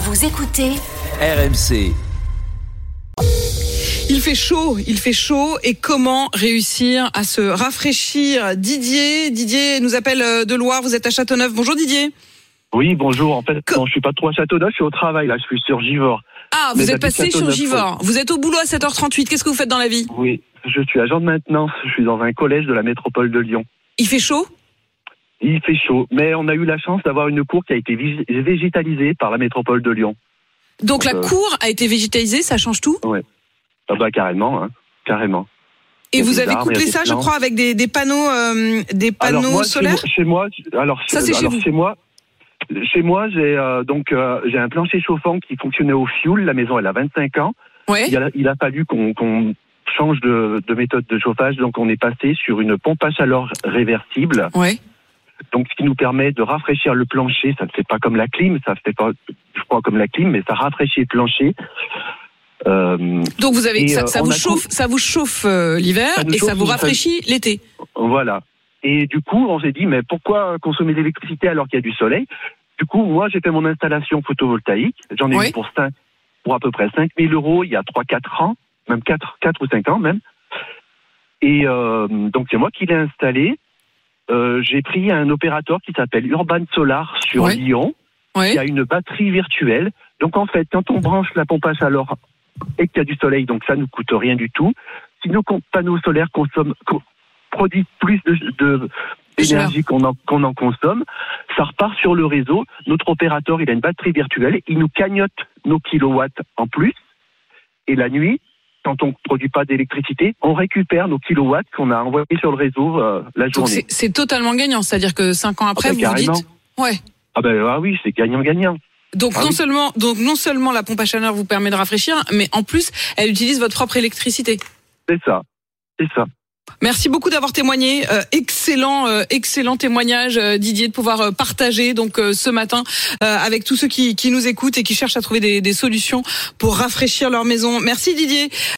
Vous écoutez RMC. Il fait chaud. Et comment réussir à se rafraîchir? Didier nous appelle de Loire. Vous êtes à Châteauneuf. Bonjour Didier. Oui, bonjour. En fait, non, je suis pas trop à Châteauneuf, je suis au travail, là. Je suis sur Givors. Ah, vous êtes passé sur Givors. Vous êtes au boulot à 7h38. Qu'est-ce que vous faites dans la vie? Oui, je suis agent de maintenance. Je suis dans un collège de la métropole de Lyon. Il fait chaud? Il fait chaud, mais on a eu la chance d'avoir une cour qui a été végétalisée par la métropole de Lyon. Donc la cour a été végétalisée, ça change tout? Ouais. Ah bah carrément, carrément. Et vous avez couplé ça, je crois, avec des panneaux, solaires? Chez moi, j'ai un plancher chauffant qui fonctionnait au fioul. La maison, elle a 25 ans. Ouais. Il a fallu qu'on change de méthode de chauffage, donc on est passé sur une pompe à chaleur réversible. Ouais. Donc, ce qui nous permet de rafraîchir le plancher. Ça ne fait pas comme la clim, ça fait pas, je crois, comme la clim, mais ça rafraîchit le plancher. Donc vous avez ça vous chauffe l'hiver et ça vous rafraîchit l'été. Voilà. Et du coup, on s'est dit, mais pourquoi consommer de l'électricité alors qu'il y a du soleil? Du coup, moi, j'ai fait mon installation photovoltaïque. J'en ai eu pour à peu près 5 000 € il y a 3-4 ans, même 4 ou 5 ans même. Et donc c'est moi qui l'ai installé. J'ai pris un opérateur qui s'appelle Urban Solar sur Lyon, qui a une batterie virtuelle. Donc en fait, quand on branche la pompe à chaleur et qu'il y a du soleil, donc ça ne nous coûte rien du tout. Si nos panneaux solaires produisent plus d'énergie qu'on en consomme, ça repart sur le réseau. Notre opérateur, il a une batterie virtuelle, il nous cagnotte nos kilowatts en plus. Et la nuit, quand on ne produit pas d'électricité, on récupère nos kilowatts qu'on a envoyés sur le réseau la journée. Donc c'est totalement gagnant, c'est-à-dire que 5 ans après, vous carrément. Vous dites... oui, c'est gagnant-gagnant. Donc non seulement la pompe à chaleur vous permet de rafraîchir, mais en plus, elle utilise votre propre électricité. C'est ça. Merci beaucoup d'avoir témoigné. Excellent témoignage, Didier, de pouvoir partager donc ce matin avec tous ceux qui nous écoutent et qui cherchent à trouver des solutions pour rafraîchir leur maison. Merci Didier.